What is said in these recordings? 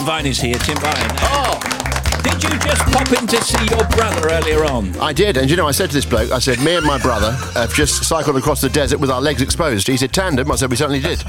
Tim Vine is here. Tim Vine. Oh! Did you just pop in to see your brother earlier on? I did, and I said to this bloke, I said, me and my brother have just cycled across the desert with our legs exposed. He said, tandem? I said, we certainly did.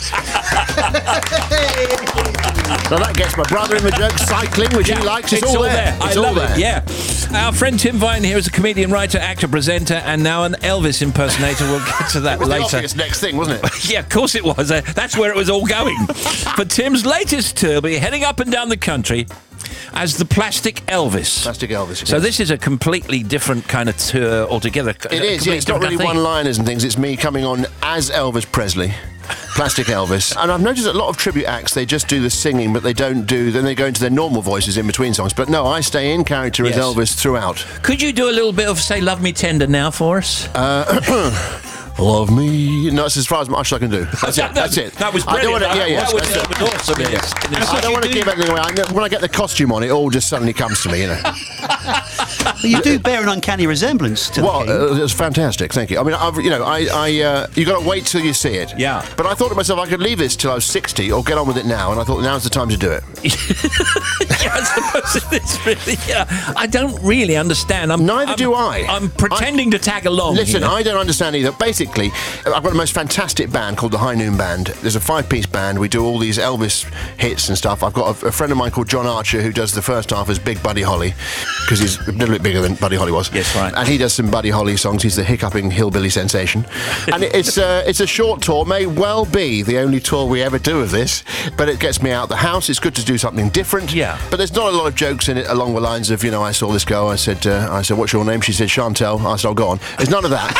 So that gets my brother in the joke, cycling, which he likes. It's all there. I love it, yeah. Our friend Tim Vine here is a comedian, writer, actor, presenter, and now an Elvis impersonator. We'll get to that later. The obvious next thing, wasn't it? Yeah, of course it was. That's where it was all going. But Tim's latest tour will be heading up and down the country as the Plastic Elvis. Plastic Elvis. So this is a completely different kind of tour altogether. It is, yeah. It's not really one-liners and things. It's me coming on as Elvis Presley. Plastic Elvis. And I've noticed a lot of tribute acts, they just do the singing, but they don't do... Then they go into their normal voices in between songs. But no, I stay in character as Elvis throughout. Could you do a little bit of, say, Love Me Tender now for us? Love me. No, that's as far as much I can do. That's it. That's it. That was brilliant. That was awesome. Yes. I don't want to give anything away. When I get the costume on, it all just suddenly comes to me, Well, you do bear an uncanny resemblance to the King. Well, it's fantastic. Thank you. I mean, you got to wait till you see it. Yeah. But I thought to myself, I could leave this till I was 60 or get on with it now, and I thought now's the time to do it. Yeah, I suppose it's really. Yeah, I don't really understand. Neither do I. I'm pretending to tag along. Listen, I don't understand either. Basically, I've got the most fantastic band called the High Noon Band. There's a 5-piece band. We do all these Elvis hits and stuff. I've got a friend of mine called John Archer who does the first half as Big Buddy Holly, because he's a little bit bigger than Buddy Holly was. Yes, right. And he does some Buddy Holly songs. He's the hiccuping hillbilly sensation. And it's a short tour. May well be the only tour we ever do of this, but it gets me out the house. It's good to do something different. Yeah. But there's not a lot of jokes in it along the lines of, I saw this girl. I said, what's your name? She said, Chantel. I said, oh, go on. There's none of that.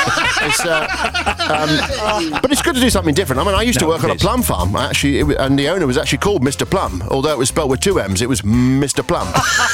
But it's good to do something different. I mean, I used to work on a plum farm, actually, and the owner was actually called Mr. Plum, although it was spelled with 2 M's. It was Mr. Plum.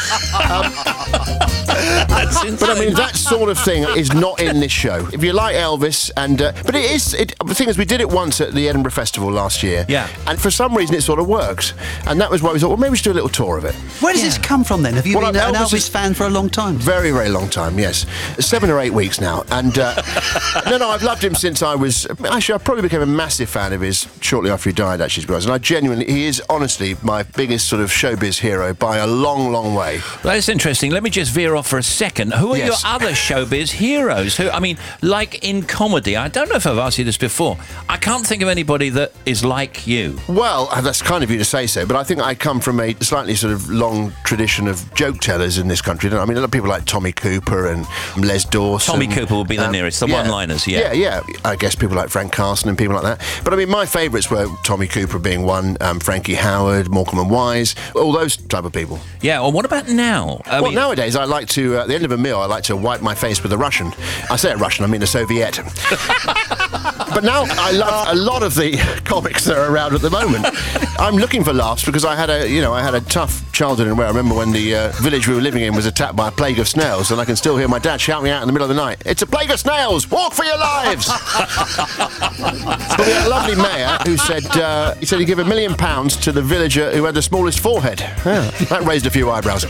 That's insane. But I mean, that sort of thing is not in this show. If you like Elvis, but it is. The thing is, we did it once at the Edinburgh Festival last year. Yeah. And for some reason, it sort of works. And that was why we thought, well, maybe we should do a little tour of it. Where does this come from then? Have you been an Elvis fan for a long time? Very, very long time, yes. 7 or 8 weeks now. And no, I've loved him since I was... Actually, I probably became a massive fan of his shortly after he died, actually, because he is honestly my biggest sort of showbiz hero by a long, long way. That's interesting. Let me just veer off for a second. Who are your other showbiz heroes? Like in comedy, I don't know if I've asked you this before. I can't think of anybody that is like you. Well, that's kind of you to say so, but I think I come from a slightly sort of long tradition of joke tellers in this country. I mean, a lot of people like Tommy Cooper and Les Dawson. Tommy Cooper would be the nearest, the one-liners, Yeah. I guess people like Frank Carson and people like that. But I mean, my favourites were Tommy Cooper being one, Frankie Howard, Morecambe and Wise, all those type of people. Yeah, well, what about now? Nowadays, I like to, at the end of a meal, I like to wipe my face with a Russian. I say a Russian, I mean a Soviet. But now I love a lot of the comics that are around at the moment. I'm looking for laughs because I had a tough childhood in a way. I remember when the village we were living in was attacked by a plague of snails, and I can still hear my dad shouting out in the middle of the night, "It's a plague of snails! Walk for your lives!" But we had a lovely mayor who said he'd give £1 million to the villager who had the smallest forehead. Yeah, that raised a few eyebrows.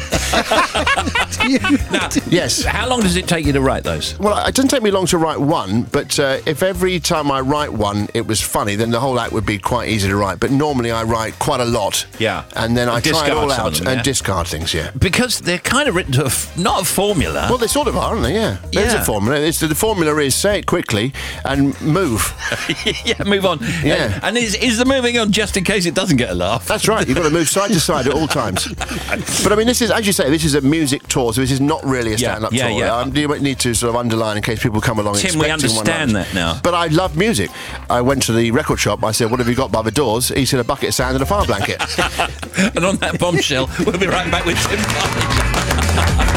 Now, yes. How long does it take you to write those? Well, it doesn't take me long to write one, but if every time I write one it was funny, then the whole act would be quite easy to write. But normally I write quite a lot. Yeah. And then I try it all out and discard things, yeah. Because they're kind of written to not a formula. Well, they sort of are, aren't they? Yeah. There's a formula. The formula is say it quickly and move. Yeah, move on. Yeah. And is the moving on just in case it doesn't get a laugh? That's right. You've got to move side to side at all times. But I mean, this is, as you say, this is a music tour, so this is not really a stand-up tour. Yeah. You need to sort of underline in case people come along Tim, expecting we understand one that now. But I love music. I went to the record shop. I said, "What have you got by the doors?" He said, "A bucket of sand and a fire blanket." And on that bombshell, we'll be right back with Tim Vine.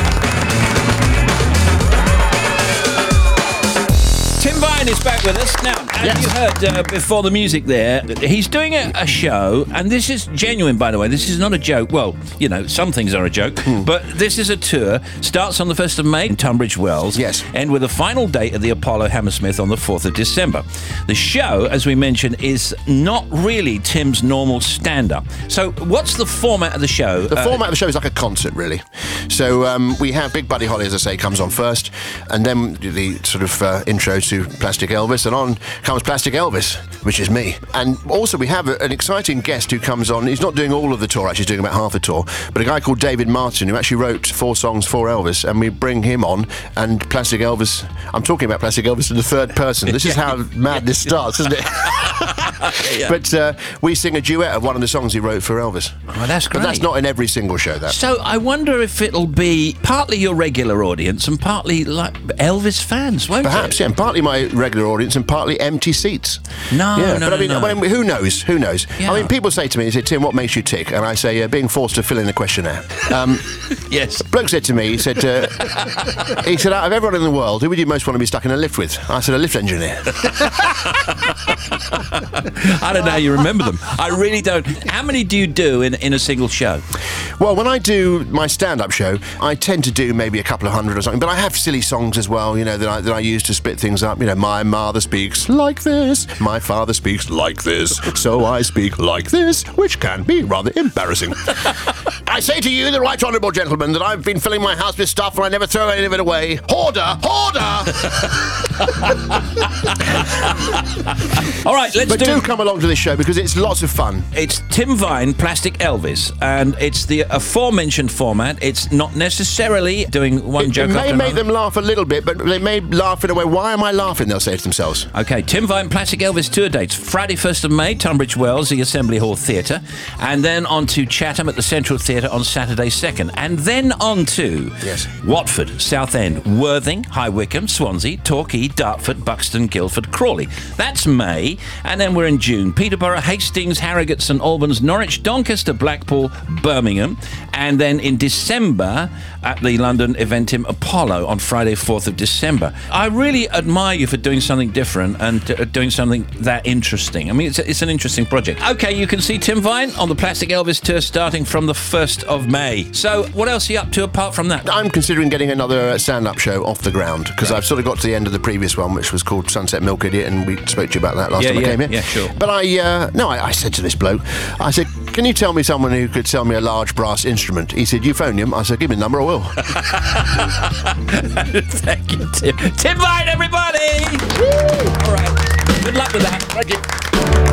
Tim Vine is back with us. Now, as you heard before the music there, he's doing a show, and this is genuine, by the way. This is not a joke. Well, some things are a joke, but this is a tour. Starts on the 1st of May in Tunbridge Wells. Yes. And with a final date at the Apollo Hammersmith on the 4th of December. The show, as we mentioned, is not really Tim's normal stand-up. So what's the format of the show? The format of the show is like a concert, really. So we have Big Buddy Holly, as I say, comes on first, and then the sort of intro to Plastic Plastic Elvis, and on comes Plastic Elvis, which is me. And also we have an exciting guest who comes on. He's not doing all of the tour, actually he's doing about half the tour, but a guy called David Martin, who actually wrote 4 songs for Elvis, and we bring him on, and Plastic Elvis, I'm talking about Plastic Elvis in the third person. This is how madness starts, isn't it? Yeah. But we sing a duet of one of the songs he wrote for Elvis. Oh, that's great. But that's not in every single show, though. So I wonder if it'll be partly your regular audience and partly like Elvis fans, won't Perhaps, it? yeah, and partly my regular audience and partly empty seats. No, yeah, no, but I mean, no. who knows? Who knows? Yeah. I mean, people say to me, they say, Tim, what makes you tick? And I say, being forced to fill in a questionnaire. Yes. Bloke said to me, he said, out of everyone in the world, who would you most want to be stuck in a lift with? I said, a lift engineer. I don't know how you remember them. I really don't. How many do you do in a single show? Well, when I do my stand-up show, I tend to do maybe a couple of hundred or something, but I have silly songs as well, you know, that I use to split things up. You know, my mother speaks like this, my father speaks like this, so I speak like this, which can be rather embarrassing. I say to you, the right honourable gentleman, that I've been filling my house with stuff and I never throw any of it away. Hoarder! Hoarder! All right, let's But do come along to this show because it's lots of fun. It's Tim Vine, Plastic Elvis, and it's the aforementioned format. It's not necessarily doing one joke It may after make another. them laugh a little bit, but they may laugh in a way. Why am I laughing? They'll say to themselves. Okay, Tim Vine, Plastic Elvis tour dates. Friday 1st of May, Tunbridge Wells, the Assembly Hall Theatre. And then on to Chatham at the Central Theatre on Saturday 2nd. And then on to Watford, Southend, Worthing, High Wycombe, Swansea, Torquay, Dartford, Buxton, Guildford, Crawley. That's May. And then we're in June. Peterborough, Hastings, Harrogate, St Albans, Norwich, Doncaster, Blackpool, Birmingham. And then in December at the London Eventim Apollo on Friday 4th of December. I really admire you for doing something different and doing something that interesting. I mean, it's an interesting project. Okay, you can see Tim Vine on the Plastic Elvis tour starting from the 1st of May. So what else are you up to apart from that? I'm considering getting another stand-up show off the ground because I've sort of got to the end of the previous one, which was called Sunset Milk Idiot, and we spoke to you about that last time I came here. Yeah, sure. But I said to this bloke, I said, can you tell me someone who could sell me a large brass instrument? He said, euphonium. I said, give me the number, I will. Thank you, Tim. Tim Vine, everybody! Woo! All right. Good luck with that. Thank you.